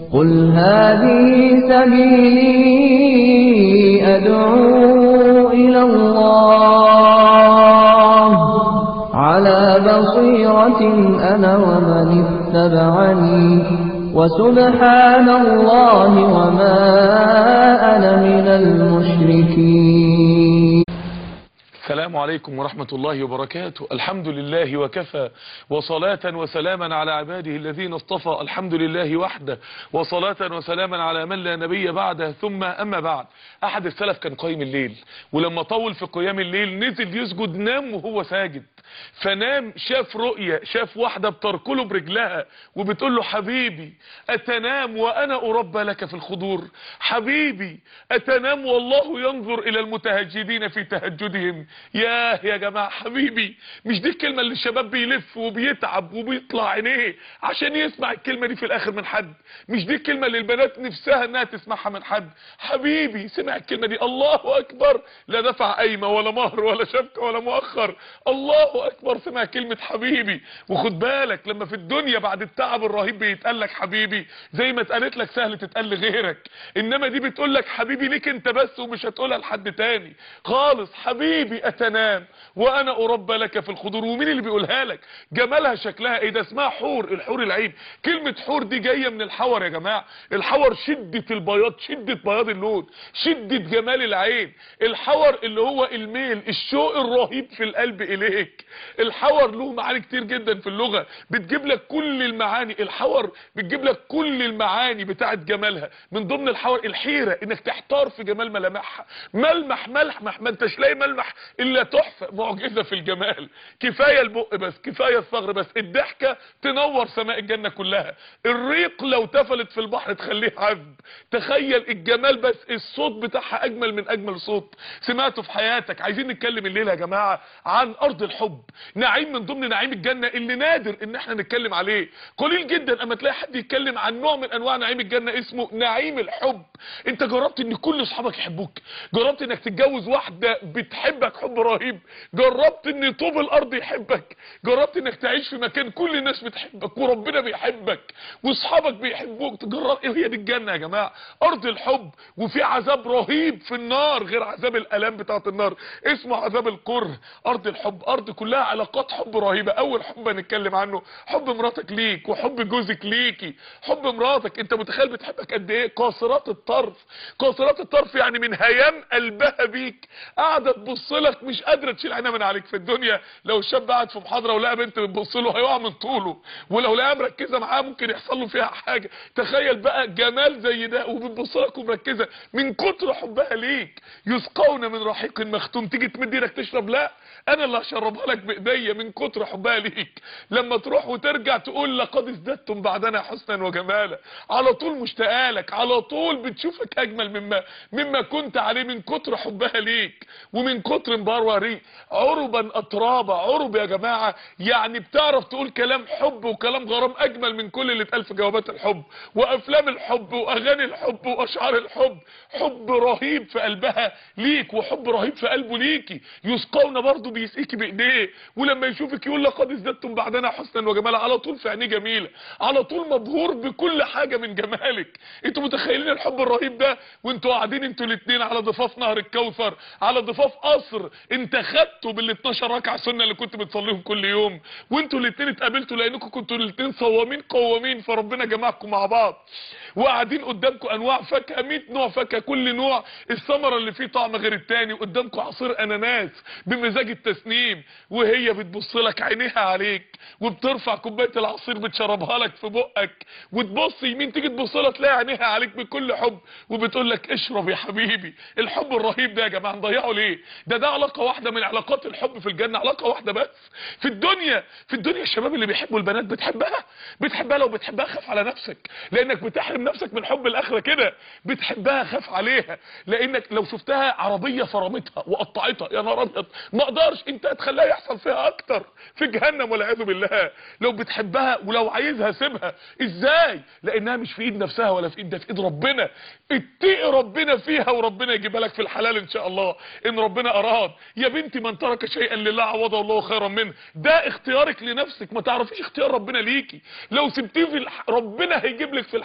قل هذه سبيلي أدعو إلى الله على بصيرة أنا ومن اتبعني وسبحان الله وما أنا من المشركين. السلام عليكم ورحمة الله وبركاته. الحمد لله وكفى، وصلاة وسلاما على عباده الذين اصطفى. الحمد لله وحده، وصلاة وسلاما على من لا نبي بعده. ثم أما بعد، أحد السلف كان قايم الليل، ولما طول في قيام الليل نزل يسجد، نام وهو ساجد. فنام، شاف رؤية، شاف واحدة بتركله برجلها وبتقول له: حبيبي أتنام وأنا أربى لك في الخضور؟ حبيبي أتنام والله ينظر إلى المتهجدين في تهجدهم؟ يا جماعة، حبيبي، مش دي الكلمة اللي الشباب بيلف وبيتعب وبيطلع عينيه عشان يسمع الكلمة دي في الآخر من حد؟ مش دي الكلمة اللي البنات نفسها انها تسمعها من حد؟ حبيبي سمع الكلمة دي، الله أكبر، لا دفع قايمة ولا مهر ولا شبكة ولا مؤخر، الله أكبر، سمع كلمة حبيبي. وخد بالك، لما في الدنيا بعد التعب الرهيب بيتقال لك حبيبي، زي ما اتقالت لك سهل تتقال لغيرك، انما دي بتقول لك حبيبي ليك انت بس، ومش هتقولها لحد تاني خالص. حبيبي أتنام وأنا أربى لك في الخضور. ومين اللي بيقولها لك؟ جمالها شكلها ايه ده؟ اسمها حور، الحور العين. كلمة حور دي جاية من الحور يا جماعة. الحور شدة البياض، شدة بياض اللون، شدة جمال العين. الحور اللي هو الميل، الشوق الرهيب في القلب إليك. الحور له معاني كتير جدا في اللغة، بتجيب لك كل المعاني. الحور بتجيب لك كل المعاني بتاعت جمالها. من ضمن الحور الحيرة، انك تحتار في جمال ملامحها. ملمح ملمح، ما انتش لاقي ملمح الا تحفة، معجزة في الجمال. كفاية البق بس، كفاية الصغر بس، الضحكة تنور سماء الجنة كلها. الريق لو تفلت في البحر تخليه عذب. تخيل الجمال بس، الصوت بتاعها اجمل من اجمل صوت سمعته في حياتك. عايزين نتكلم الليلة يا جماعة عن ارض الحب، نعيم من ضمن نعيم الجنة اللي نادر ان احنا نتكلم عليه. قليل جدا اما تلاقي حد يتكلم عن نوع من انواع نعيم الجنة اسمه نعيم الحب. انت جربت ان كل اصحابك يحبوك؟ جربت انك تتجوز واحدة بتحبك حب رهيب؟ جربت ان طوب الارض يحبك؟ جربت انك تعيش في مكان كل الناس بتحبك وربنا بيحبك واصحابك بيحبوك؟ تجرب ايه؟ هي دي الجنة يا جماعة، ارض الحب. وفي عذاب رهيب في النار غير عذاب الالام بتاعت النار، اسمه عذاب الكره. ارض الحب ارض كلها علاقات حب رهيبة. اول حب هنتكلم عنه حب مراتك ليك، وحب جوزك ليكي. حب مراتك، انت متخيل بتحبك قد ايه؟ قاصرات الطرف، قاصرات الطرف يعني من هيام قلبها بيك، قاعده تبص لك مش قادره تشيل عينها من عليك. في الدنيا لو الشاب قاعد في محاضره ولقى بنت بتبص له هيقع من طوله، ولو لقاها مركزه معاه ممكن يحصل له فيها حاجه. تخيل بقى جمال زي ده وبتبص لك ومركزه من كتر حبها ليك. يسقون من رحيق مختوم، تيجي تمد ايدك تشرب، لا انا اللي هشربها لك بايديا من كتر حبها ليك. لما تروح وترجع تقول لقد ازددتم بعدنا حسنا وجمالا، على طول مشتاقه لك، على طول بتشوفك اجمل مما كنت عليه من كتر حبها ليك ومن كتر مبروري. عربا اترابا، عرب يا جماعه يعني بتعرف تقول كلام حب وكلام غرام اجمل من كل اللي اتقال في جوابات الحب وافلام الحب واغاني الحب واشعار الحب. حب رهيب في قلبها ليك وحب رهيب في قلبه ليكي. يسقون برضه بيسقيكي بايديه، ولما يشوفك يقول لقد ازددتم بعدنا حسنا وجمالا. على طول في عينيه جميله، على طول مبهور بكل حاجه من جمالك. انتوا متخيلين الحب الرهيب ده وانتوا قاعدين انتوا الاثنين على ضفاف نهر الكوثر، على ضفاف قصر انت خدته بال 12 ركعه سنه اللي كنت بتصليهم كل يوم، وانتوا الاثنين اتقابلتوا لانكم كنتوا الاثنين صوامين قوامين، فربنا جمعكم مع بعض، وقاعدين قدامكم انواع فاكهه، 100 نوع فاكهه، كل نوع الثمره اللي فيه طعم غير التاني، وقدامكم عصير اناناس بمزاج التسنيم، وهي بتبص لك عينيها عليك وبترفع كوبايه العصير بتشربها لك في بقك، وتبص يمين تيجي تبص لها تلاقي عينيها عليك بكل حب وبتقول لك اشرب يا حبيبي. الحب الرهيب ده يا جماعه نضيعه ليه؟ ده علاقه واحده من علاقات الحب في الجنه، علاقه واحده بس. في الدنيا الشباب اللي بيحبوا البنات بتحبها لو بتحبها خاف على نفسك، لانك بتحرم نفسك من حب الاخره كده. بتحبها خاف عليها، لانك لو شفتها عربيه فرمتها وقطعتها يا نهار ابيض ما اقدرش، انت هتخليها يحصل فيها اكتر في جهنم والعياذ بالله. لو بتحبها ولو عايزها سيبها. ازاي؟ لانها مش في ايد نفسها ولا في ايد ده، في ايد ربنا. اتقي ربنا فيها وربنا يجيبها لك في الحلال ان شاء الله ان ربنا اراد. يا بنتي من ترك شيئا لله عوضه الله خيرا منه، ده اختيارك لنفسك، ما تعرفيش اختيار ربنا ليكي. لو سبتيه في ربنا هيجيب لك في الحلال اللي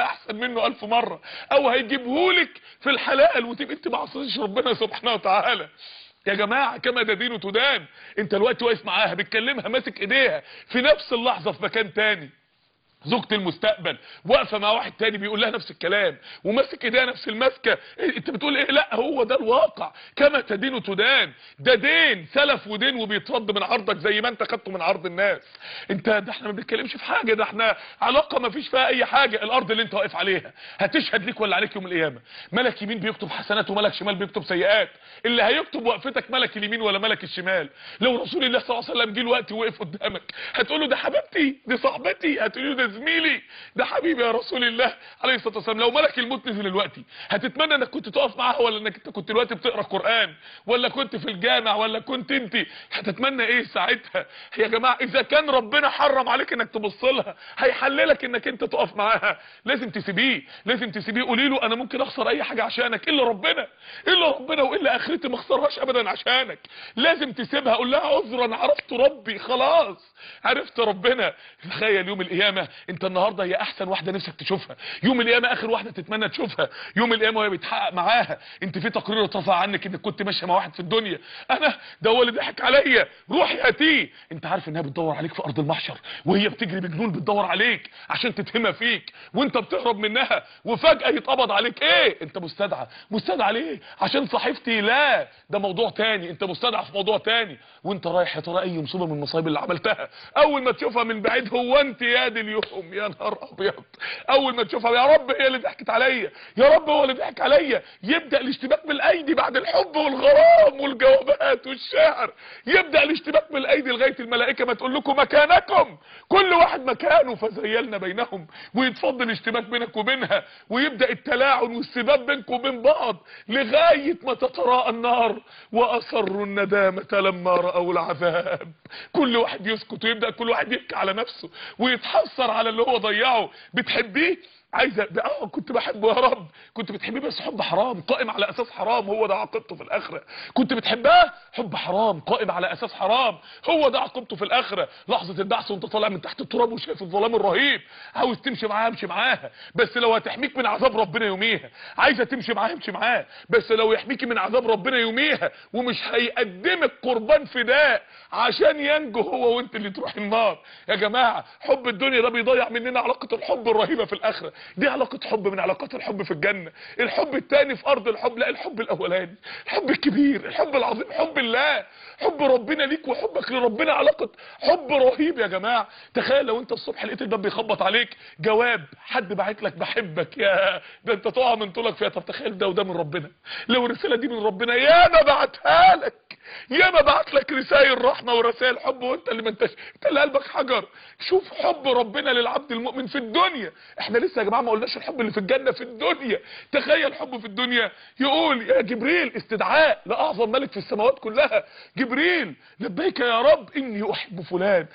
ولا احسن منه 1000 مرة، او هيجيبهولك في الحلال وتبقى انت ما عصيتيش ربنا سبحانه وتعالى. يا جماعة كما تدين تدان. انت دلوقتي واقف معاها بتكلمها ماسك ايديها، في نفس اللحظة في مكان تاني زوجة المستقبل واقفه مع واحد تاني بيقول لها نفس الكلام وماسك ايديها نفس المسكه. انت بتقول ايه؟ لا هو ده الواقع، كما تدين تدان. ده دين سلف ودين وبيترد من عرضك زي ما انت خدته من عرض الناس. ده احنا ما بنتكلمش في حاجه، ده احنا علاقه ما فيش فيها اي حاجه. الارض اللي انت واقف عليها هتشهد ليك ولا عليك يوم القيامه. ملك يمين بيكتب حسنات وملك شمال بيكتب سيئات. اللي هيكتب وقفتك ملك اليمين ولا ملك الشمال. لو رسول الله صلى الله عليه وسلم جه الوقت ووقف قدامك هتقول له ده حبيبتي، دي صاحبتي، هتقول له ده زميلي، ده حبيبي يا رسول الله عليه الصلاه والسلام. لو ملك الموت نزل دلوقتي هتتمنى انك كنت تقف معاها، ولا انك انت كنت دلوقتي بتقرا قران، ولا كنت في الجامع، ولا كنت انت هتتمنى ايه ساعتها؟ يا جماعه اذا كان ربنا حرم عليك انك تبص لها هيحللك انك انت تقف معاها. لازم تسيبيه، لازم تسيبيه. قولي له انا ممكن اخسر اي حاجه عشانك الا ربنا، الا ربنا والا اخرتي ما اخسرهاش ابدا عشانك. لازم تسيبها. قول لها عذرا عرفت ربي، خلاص عرفت ربنا. تخيل يوم القيامه انت النهارده هي احسن واحده نفسك تشوفها، يوم القيامه اخر واحده تتمنى تشوفها، يوم القيامه وهي بيتحقق معاها. انت في تقرير اترفع عنك انك كنت ماشيه مع واحد في الدنيا، انا ده هو اللي ضحك عليا، روحي هاتيه. انت عارف انها بتدور عليك في ارض المحشر وهي بتجري بجنون بتدور عليك عشان تتهمها فيك وانت بتهرب منها، وفجاه يتقبض عليك. ايه انت مستدعى؟ مستدعى ليه؟ عشان صحيفتي؟ لا ده موضوع تاني، انت مستدعى في موضوع تاني. وانت رايح يا ترى اي مصيبه من المصايب اللي عملتها اول ما تشوفها من بعيد، هو انت يا دي اليوم يا نهار ابيض، اول ما تشوفها يا رب هي اللي ضحكت عليا، يا رب هو اللي ضحك عليا. يبدا الاشتباك بالايدي بعد الحب والغرام والجوابات والشعر، يبدا الاشتباك بالايدي لغايه الملائكه ما تقول لكم مكانكم، كل واحد مكانه فزيلنا بينهم، ويتفضل الاشتباك بينك وبينها، ويبدا التلاعن والسباب بينكم وبين بعض لغايه ما تتراءى النار واصروا الندامه لما راوا العذاب. كل واحد يسكت ويبدا كل واحد يبكي على نفسه ويتحسر على اللي هو ضيعه. بتحبيه؟ عايزه كنت بحبه يا رب، كنت بتحبيه بس حب حرام قائم على اساس حرام، هو ده عاقبته في الاخره. كنت بتحبها حب حرام قائم على اساس حرام، هو ده عاقبته في الاخره. لحظه البعث وانت طالع من تحت التراب وشايف الظلام الرهيب، عاوز تمشي معاها امشي معاها، بس لو هتحميك من عذاب ربنا يوميها. عايزه تمشي معاها امشي معاها، بس لو يحميكي من عذاب ربنا يوميها ومش هيقدمك قربان فداء عشان ينجو هو وانت اللي تروح النار. يا جماعه حب الدنيا ده بيضيع مننا علاقه الحب الرهيبه في الاخره. دي علاقة حب من علاقات الحب في الجنة. الحب التاني في ارض الحب، لا الحب الاولاني، الحب الكبير، الحب العظيم، حب الله، حب ربنا ليك وحبك لربنا، علاقة حب رهيب يا جماعة. تخيل لو انت الصبح لقيت الباب بيخبط عليك جواب حد باعت لك بحبك، يا ده انت تقع من طولك فيها. طب تخيل ده وده من ربنا، لو الرسالة دي من ربنا يا ما بعتها لك، يا ما بعت لك رسائل رحمة ورسائل حب وانت اللي ما انت اللي قلبك حجر. شوف حب ربنا للعبد المؤمن في الدنيا. احنا لسه يا جماعة ما قلناش الحب اللي في الجنة في الدنيا. تخيل حب في الدنيا، يقول يا جبريل استدعاء لاعظم ملك في السماوات كلها، جبريل لبيك يا رب اني احب فلان.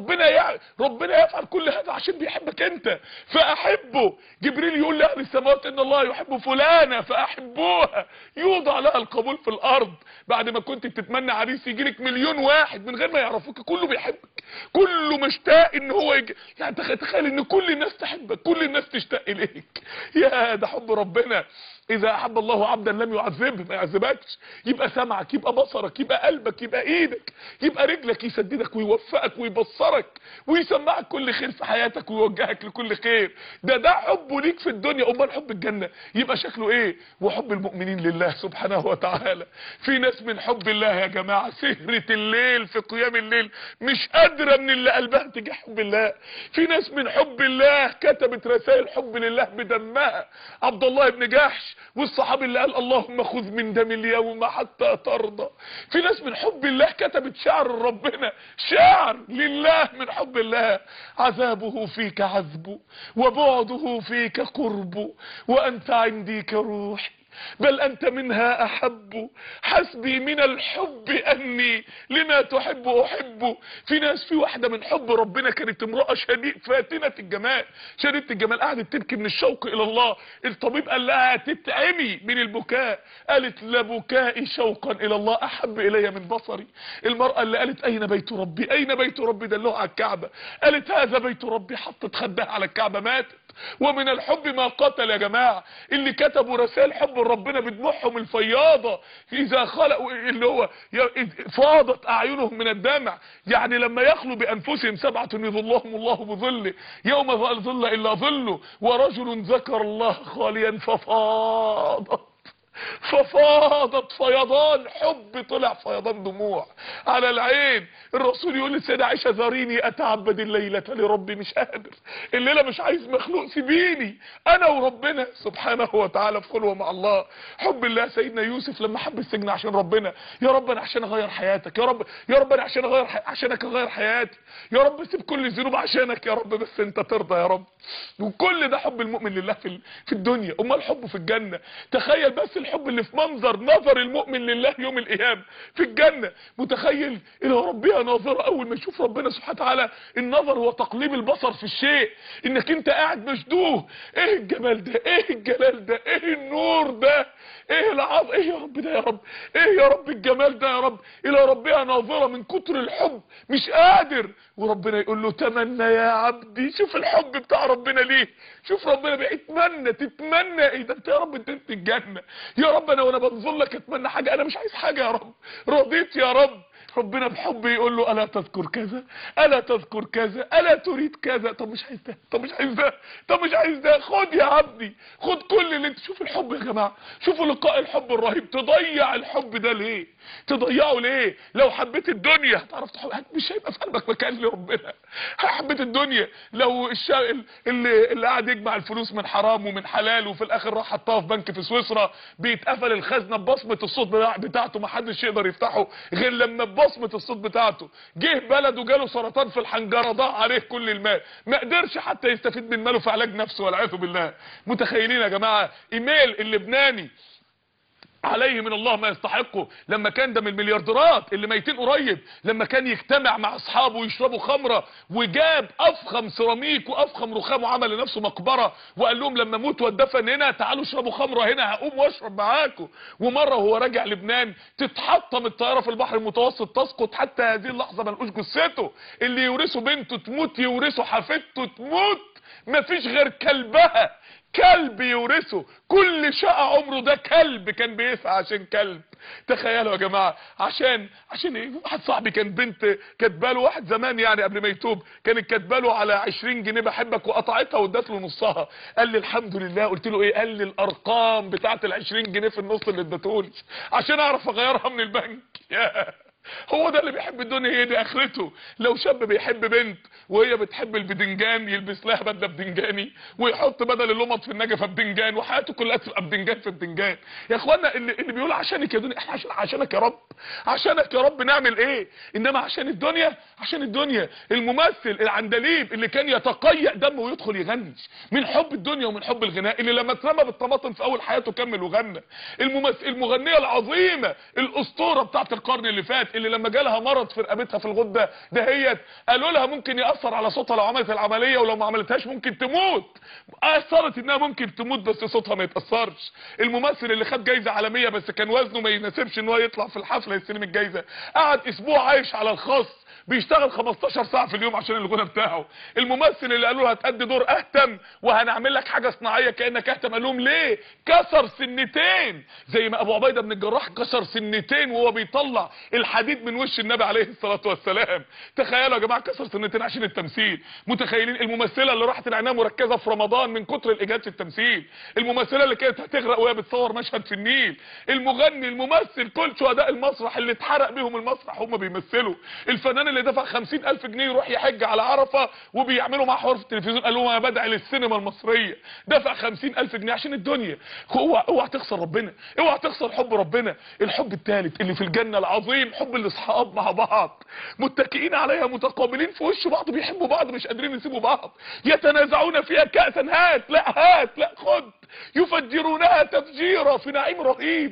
ربنا يفعل كل هذا عشان بيحبك انت فاحبه. جبريل يقول لاهل السماوات ان الله يحب فلانة فاحبوها، يوضع لها القبول في الارض. بعد ما كنت بتتمنى عريس يجيلك مليون واحد من غير ما يعرفوك، كله بيحبك، كله مشتاق ان هو يعني تخيل ان كل الناس تحبك، كل الناس تشتاق اليك. يا ده حب ربنا. اذا احب الله عبدا لم يعذبه، ما يعذبكش. يبقى سمعك، يبقى بصرك، يبقى قلبك، يبقى ايدك، يبقى رجلك، يسددك ويوفقك ويبصرك ويسمعك كل خير في حياتك ويوجهك لكل خير. ده حبه ليك في الدنيا. امال حب الجنة يبقى شكله ايه؟ وحب المؤمنين لله سبحانه وتعالى. في ناس من حب الله يا جماعة سهرة الليل في قيام الليل مش قادرة من اللي قلبها تجاه حب الله. في ناس من حب الله كتبت رسائل حب لله بدمها، عبد الله بن جحش والصحابي اللي قال اللهم خذ من دم اليوم حتى ترضى. في ناس من حب الله كتبت شعر ربنا، شعر لله من حب الله، عذابه فيك عذب وبعده فيك قرب وأنت عندي كروحي بل أنت منها أحب، حسبي من الحب أني لما تحب أحب. في ناس، في واحدة من حب ربنا كانت امرأة فاتنة الجمال، شديدة الجمال، قعدت تبكي من الشوق إلى الله. الطبيب قال لها تتعمي من البكاء، قالت لبكائي شوقا إلى الله أحب إلي من بصري. المرأة اللي قالت أين بيت ربي، أين بيت ربي، دلوها على الكعبة، قالت هذا بيت ربي، حطت خدها على الكعبة ماتت. ومن الحب ما قتل. يا جماعة اللي كتبوا رسائل حب ربنا بدموعهم الفياضة اذا خلقوا اللي هو فاضت اعينهم من الدمع، يعني لما يخلوا بانفسهم 7 يظلهم الله بظله يوم لا ظل الا ظله، ورجل ذكر الله خاليا ففاضت فيضان حب، طلع فيضان دموع على العين. الرسول يقول للسيدة عائشة ذريني اتعبد الليلة لربي، مش قادر الليلة، مش عايز مخلوق، سيبيني انا وربنا سبحانه وتعالى في خلوة مع الله. حب الله. سيدنا يوسف لما حب السجن عشان ربنا، يا رب انا عشان اغير حياتك، يا رب انا عشانك اغير حياتي، يا رب سيب كل الذنوب عشانك يا رب، بس انت ترضى يا رب. وكل ده حب المؤمن لله في الدنيا. امال حبه في الجنة؟ تخيل بس الحب اللي في منظر نظر المؤمن لله يوم القيامة في الجنة. متخيل الى ربها ناظرة، اول ما يشوف ربنا سبحانه وتعالى النظر هو تقليب البصر في الشيء، انك انت قاعد مشدوه، ايه الجمال ده، ايه الجلال ده، ايه النور ده، ايه العظ، ايه يا رب ده يا رب، ايه يا رب الجمال ده يا رب. الى ربها ناظرة من كتر الحب مش قادر، وربنا يقول له تمنى يا عبدي. شوف الحب بتاع ربنا ليه، شوف ربنا بيتمنى، تتمنى ايه ده انت يا رب، انت الجنة يا رب. انا وانا بنظر لك اتمنى حاجة، انا مش عايز حاجة يا رب، رضيت يا رب. ربنا بحب يقول له الا تذكر كذا، الا تذكر كذا، الا تريد كذا. طب مش عايز ده، طب مش عايز ده، طب مش عايز ده، خد يا عبدي، خد كل اللي انت. شوف الحب يا جماعه، شوفوا لقاء الحب الرهيب. تضيع الحب ده ليه؟ تضيعه ليه؟ لو حبيت الدنيا هتعرف تحب، مش هيبقى في قلبك مكان لربنا. حبيت الدنيا، لو اللي قاعد يجمع الفلوس من حرام ومن حلال وفي الاخر راح حطها في بنك في سويسرا، بيتقفل الخزنه ببصمه الصوت بتاعته، ما حدش يقدر يفتحه غير لما ببصمه الصوت بتاعته. جه بلده جاله سرطان في الحنجره، ضاع عليه كل المال، ما قدرش حتى يستفيد من ماله في علاج نفسه والعياذ بالله. متخيلين يا جماعه؟ ايميل اللبناني عليه من الله ما يستحقه، لما كان ده من المليارديرات اللي ميتين قريب، لما كان يجتمع مع اصحابه ويشربوا خمره، وجاب افخم سيراميك وافخم رخام وعمل لنفسه مقبره، وقال لهم لما اموت واتدفن هنا تعالوا اشربوا خمره هنا، هقوم واشرب معاكم. ومره وهو راجع لبنان تتحطم الطياره في البحر المتوسط، تسقط حتى هذه اللحظه ما لقوش جثته. اللي يورثه بنته تموت، يورثه حفيدته تموت، مفيش غير كلبها، كلب يورثه. كل شقة عمره ده كلب كان بيسعى عشان كلب. تخيلوا يا جماعة، عشان ايه؟ واحد صاحبي كان بنت كاتباله، واحد زمان يعني قبل ما يتوب، كانت كاتباله على 20 جنيه بحبك، وقطعتها وادت له نصها. قال لي الحمد لله. قلت له ايه؟ قال لي الارقام بتاعت ال20 جنيه في النص اللي ادتهولي عشان اعرف اغيرها من البنك. هو ده اللي بيحب الدنيا، هي دي اخرته. لو شاب بيحب بنت وهي بتحب البدنجان، يلبس لها بدله بدنجاني ويحط بدل اللمط في النجفه بدنجان، وحياته كلها تبقى بدنجان في بدنجان. يا اخوانا اللي بيقول عشانك يا دنيا، احنا عشانك يا رب، عشانك يا رب نعمل ايه؟ انما عشان الدنيا، عشان الدنيا. الممثل العندليب اللي كان يتقيأ دمه ويدخل يغني من حب الدنيا ومن حب الغناء، اللي لما اترمى بالطماطم في اول حياته كمل وغنى. المغنيه العظيمه الاسطوره بتاعت القرن اللي فات، اللي لما جالها مرض في رقبتها في الغده دهيت، قالوا لها ممكن ياثر على صوتها لو عملت العمليه، ولو ما عملتهاش ممكن تموت. اثرت انها ممكن تموت بس صوتها ما يتاثرش. الممثل اللي خد جايزه عالميه بس كان وزنه ما يناسبش ان هو يطلع في الحفله يستلم الجايزه، قعد اسبوع عايش على الخاص، بيشتغل 15 ساعة في اليوم عشان الغنى بتاعه. الممثل اللي قالوا له هتأدي دور اهتم وهنعمل لك حاجة صناعية كأنك اهتم، قال لهم ليه؟ كسر سنتين، زي ما ابو عبيدة بن الجراح كسر سنتين وهو بيطلع الحديد من وش النبي عليه الصلاة والسلام. تخيلوا يا جماعة، كسر سنتين عشان التمثيل. متخيلين؟ الممثلة اللي راحت العناية مركزة في رمضان من كتر الاجهاد في التمثيل، الممثلة اللي كانت هتغرق وهي بتصور مشهد في النيل، المغني، الممثل، كل شهداء المسرح اللي اتحرق بيهم المسرح هم بيمثلوا، الفنان اللي دفع 50,000 جنيه يروح يحج على عرفة وبيعملوا معاه حوار في التلفزيون، قال لهم انا بدعي للسينما المصرية، دفع 50,000 جنيه عشان الدنيا. اوعى تخسر ربنا، اوعى تخسر حب ربنا. الحب الثالث اللي في الجنة العظيم، حب الاصحاب مع بعض، متكئين عليها متقابلين في وش بعض، بيحبوا بعض مش قادرين يسيبوا بعض، يتنازعون فيها كأسا، هات لا، هات لا، خد، يفجرونها تفجيرا، في نعيم رهيب.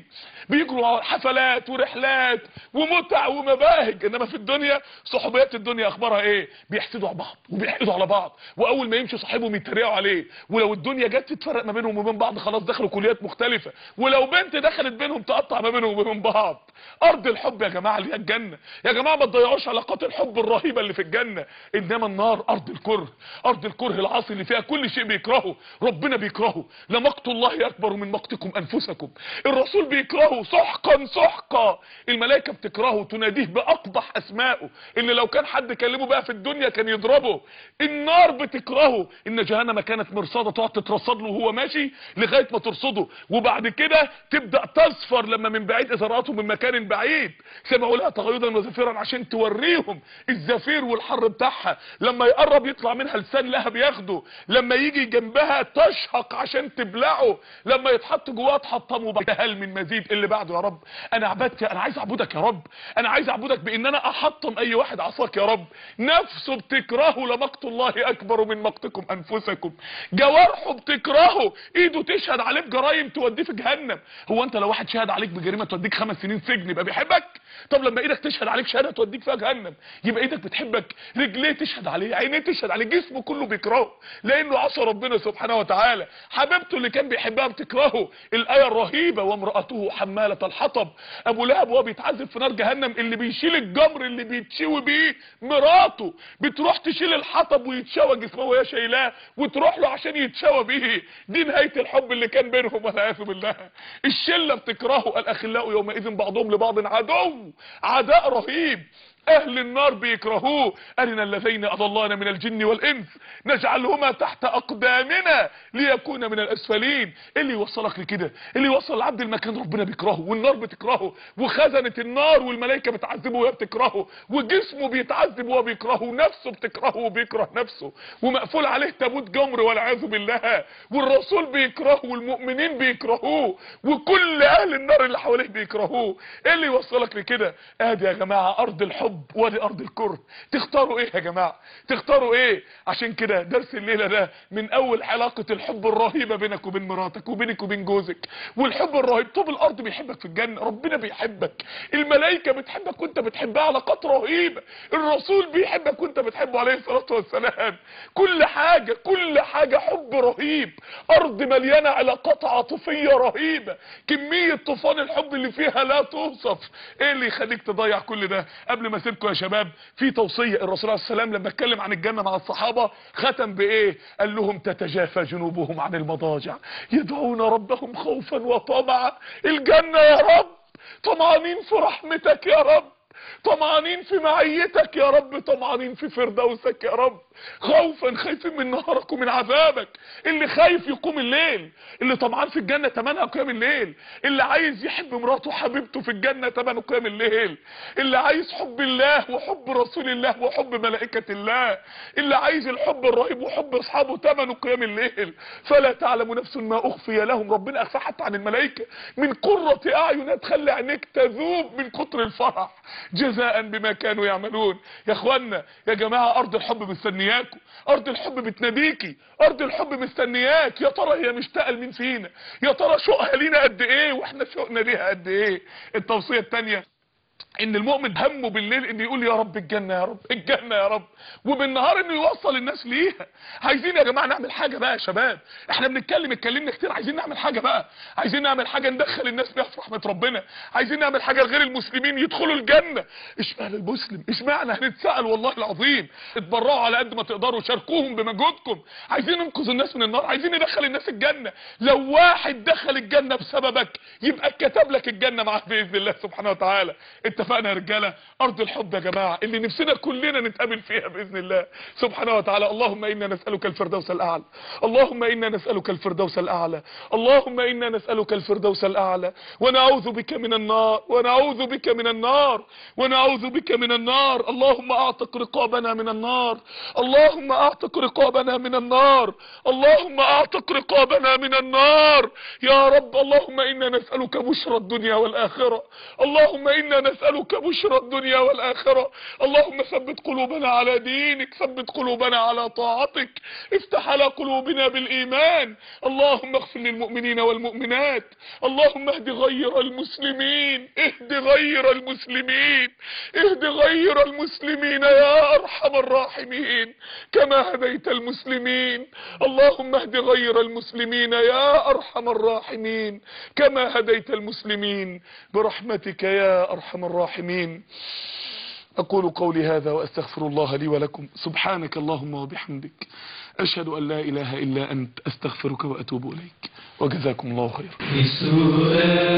بيجروا على حفلات ورحلات ومتع ومباهج. انما في الدنيا صحوبيات الدنيا اخبارها ايه؟ بيحسدوا على بعض وبيحقدوا على بعض، واول ما يمشي صاحبهم يتريقوا عليه، ولو الدنيا جت تتفرق ما بينهم وبين بعض خلاص دخلوا كليات مختلفه، ولو بنت دخلت بينهم تقطع ما بينهم وبين بعض. ارض الحب يا جماعه اللي هي الجنه، يا جماعه ما تضيعوش علاقات الحب الرهيبه اللي في الجنه. انما النار ارض الكره، ارض الكره العاصي اللي فيها كل شيء بيكرهه، ربنا بيكرهه. لمقت الله اكبر من مقتكم انفسكم، الرسول بيكرهه سحقا سحقا، الملائكه بتكرهه تناديه باقبح اسمائه اللي لو كان حد كلمه بقى في الدنيا كان يضربه. النار بتكرهه، ان جهنم كانت مرصاده تقعد تترصد له وهو ماشي لغايه ما ترصده، وبعد كده تبدا تصفر لما من بعيد اذا رأته من مكان بعيد. سمعوا لها تغيظا وزفيرا عشان توريهم الزفير والحر بتاعها، لما يقرب يطلع منها لسان لهب ياخده، لما يجي جنبها تشهق عشان تبلعه، لما يتحط جواها تحطمه. وبعد هل من مزيد اللي بعده يا رب؟ انا عبدت، انا عايز اعبدك يا رب، انا عايز اعبدك بان انا احطم اي واحد عصاك يا رب. نفسه بتكرهه، لمقت الله اكبر من مقتكم انفسكم. جوارحه بتكرهه، ايده تشهد عليه بجرايم توديه في جهنم. هو انت لو واحد شهد عليك بجريمه توديك 5 سنين سجن يبقى بيحبك؟ طب لما ايدك تشهد عليك شهاده توديك فيها جهنم يبقى ايدك بتحبك؟ رجليه تشهد عليه، عينيه تشهد عليه، جسمه كله بيكرهه لانه عصى ربنا سبحانه وتعالى. حبيبته اللي كان بيحبها بتكرهه. الايه الرهيبه وامراته حماله الحطب، ابو لهب وهو بيتعذب في نار جهنم اللي بيشيل الجمر اللي بيتشوي بيه مراته بتروح تشيل الحطب ويتشوى جسمه وهي شايلاه وتروح له عشان يتشوى بيه. دي نهايه الحب اللي كان بينهم والعياذ بالله. الشله بتكرهه، الاخلاء يومئذ بعضهم لبعض عدو، عداء رهيب. اهل النار بيكرهوه. ارنا الذين اضلانا من الجن والانس نجعلهما تحت اقدامنا ليكون من الاسفلين. اللي يوصلك لكده، اللي يوصل العبد المكان ربنا بيكرهه والنار بتكرهه وخزنه النار والملائكه بتعذبه وهي بتكرهه وجسمه بيتعذب وهو بيكرهه ونفسه بتكرهه وبيكره نفسه ومقفول عليه تابوت جمر والعياذ بالله، والرسول بيكرهه والمؤمنين بيكرهوه وكل اهل النار اللي حواليه بيكرهوه. ايه اللي يوصلك لكده؟ ادي يا جماعه ارض الحب وادي ارض الكره. تختاروا ايه يا جماعه؟ تختاروا ايه؟ عشان كده درس الليله ده من اول علاقه الحب الرهيبه بينك وبين مراتك وبينك وبين جوزك، والحب الرهيب. طب الارض بيحبك في الجنه، ربنا بيحبك، الملائكه بتحبك وانت بتحبها، علاقات رهيبه، الرسول بيحبك وانت بتحبه عليه الصلاه والسلام. كل حاجه حب رهيب. ارض مليانه علاقات عاطفيه رهيبه، كميه طوفان الحب اللي فيها لا توصف. ايه اللي يخليك تضيع كل ده؟ قبل ما اسيبكم يا شباب في توصيه، الرسول عليه السلام لما اتكلم عن الجنه مع الصحابه ختم بايه؟ قال لهم تتجافى جنوبهم عن المضاجع يدعون ربهم خوفا وطمعا. الجنه يا رب، طمعانين في رحمتك يا رب، طمعانين في معيتك يا رب، طمعانين في فردوسك يا رب، خوفا خايفين من نهارك ومن عذابك. اللي خايف يقوم الليل، اللي طمعان في الجنة تمنها قيام الليل، اللي عايز يحب مراته وحبيبته في الجنة تمنه قيام الليل، اللي عايز حب الله وحب رسول الله وحب ملائكة الله، اللي عايز الحب الرهيب وحب اصحابه تمنه قيام الليل. فلا تعلم نفس ما اخفي لهم، ربنا اخفى حتى عن الملائكة، من قرة اعين تخلي عينيك تذوب من كتر الفرح جزاء بما كانوا يعملون. يا اخوانا يا جماعة ارض الحب مستنياكم، ارض الحب بتناديكي، ارض الحب مستنياك. يا ترى هي مشتاقه لمين فينا؟ يا ترى شوقها لينا قد ايه واحنا شوقنا ليها قد ايه؟ التوصيه الثانيه ان المؤمن همه بالليل انه يقول يا رب الجنه يا رب الجنه يا رب، وبالنهار انه يوصل الناس ليها. عايزين يا جماعه نعمل حاجه بقى يا شباب، احنا اتكلمنا كتير، عايزين نعمل حاجه بقى، عايزين نعمل حاجه ندخل الناس بيها في رحمه ربنا، عايزين نعمل حاجه غير المسلمين يدخلوا الجنه. اشمعنى المسلم؟ اشمعنى؟ هنتسال والله العظيم. اتبرعوا على قد ما تقدروا، شاركوهم بمجهودكم. عايزين ننقذ الناس من النار، عايزين ندخل الناس الجنه. لو واحد دخل الجنه بسببك يبقى كتب لك الجنه معاه باذن الله سبحانه وتعالى. اتفقنا يا رجاله؟ ارض الحب يا جماعه اللي نفسنا كلنا نتقابل فيها باذن الله سبحانه وتعالى. اللهم انا نسالك الفردوس الاعلى، اللهم انا نسالك الفردوس الاعلى، اللهم انا نسالك الفردوس الاعلى، ونعوذ بك من النار، ونعوذ بك من النار، ونعوذ بك من النار. اللهم اعتق رقابنا من النار، اللهم اعتق رقابنا من النار، اللهم اعتق رقابنا من النار يا رب. اللهم انا نسالك بشرى الدنيا والاخره، اللهم انا نسالك نسألك بشرى الدنيا والآخرة. اللهم ثبت قلوبنا على دينك، ثبت قلوبنا على طاعتك، افتح على قلوبنا بالإيمان. اللهم اغفر للمؤمنين والمؤمنات. اللهم اهد غير المسلمين، اهد غير المسلمين، اهد غير المسلمين يا أرحم الراحمين كما هديت المسلمين. اللهم اهد غير المسلمين يا أرحم الراحمين كما هديت المسلمين برحمتك يا أرحم الراحمين. أقول قولي هذا وأستغفر الله لي ولكم. سبحانك اللهم وبحمدك، أشهد أن لا إله إلا أنت، أستغفرك وأتوب إليك، وجزاكم الله خيرا.